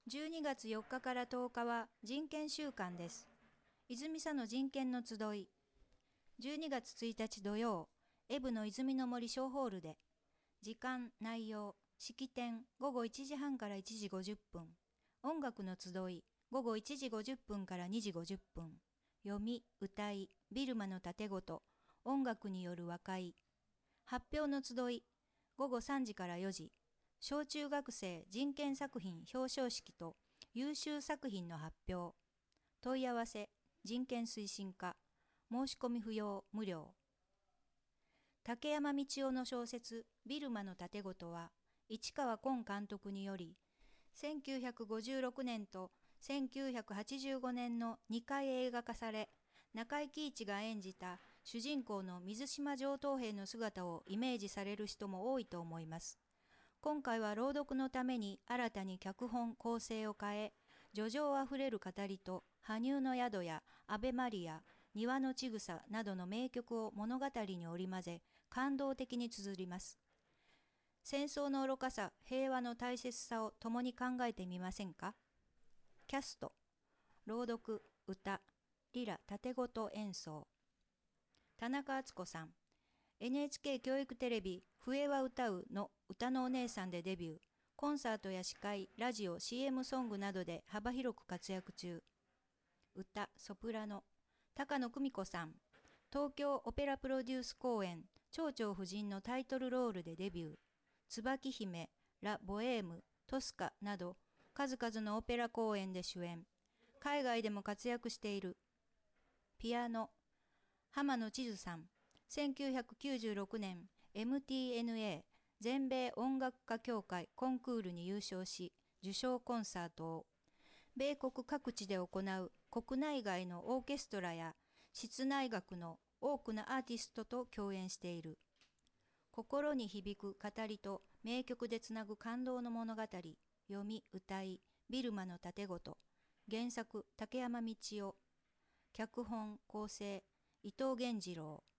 12月4日から10日は人権週間です。泉佐野人権の集い。12月1日土曜、エブの泉の森小ホールで、時間、内容、式典、午後1時半から1時50分。音楽の集い、午後1時50分から2時50分。読み、歌い、ビルマの盾事、音楽による和解。発表の集い、午後3時から4時。小中学生人権作品表彰式と優秀作品の発表。問い合わせ、人権推進課。申し込み不要、無料。竹山道夫の小説、ビルマの盾事は、市川崑監督により、1956年と1985年の2回映画化され、中井貴一が演じた主人公の水島上等兵の姿をイメージされる人も多いと思います。今回は朗読のために新たに脚本構成を変え、叙情あふれる語りと羽生の宿やアベマリア、庭のちぐさなどの名曲を物語に織り交ぜ、感動的に綴ります。戦争の愚かさ、平和の大切さを共に考えてみませんか？キャスト、朗読、歌、リラ、盾事演奏。田中敦子さん、NHK 教育テレビ、笛は歌うの歌のお姉さんでデビュー。コンサートや司会、ラジオ、CM ソングなどで幅広く活躍中。歌、ソプラノ。高野久美子さん。東京オペラプロデュース公演、蝶々夫人のタイトルロールでデビュー。椿姫、ラ・ボエーム、トスカなど、数々のオペラ公演で主演。海外でも活躍している。ピアノ。浜野千鶴さん。1996年 MTNA 全米音楽家協会コンクールに優勝し、受賞コンサートを、米国各地で行う国内外のオーケストラや室内楽の多くのアーティストと共演している。心に響く語りと名曲でつなぐ感動の物語、読み、歌い、ビルマの盾事、原作竹山道夫、脚本、構成、伊藤源次郎。